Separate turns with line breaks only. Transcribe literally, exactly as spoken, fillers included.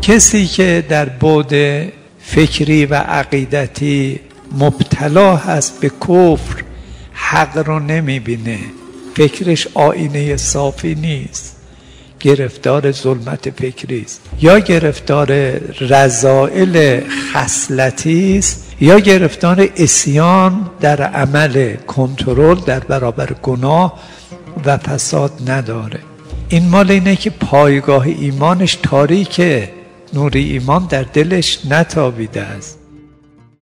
کسی که در بعد فکری و عقیدتی مبتلا هست به کفر، حق رو نمیبینه، فکرش آینه صافی نیست، گرفتار ظلمت فکری است، یا گرفتار رذائل خصلتی است، یا گرفتار عصیان در عمل، کنترل در برابر گناه و فساد نداره. این مال اینه که پایگاه ایمانش تاریکه، نور ایمان در دلش نتابیده است.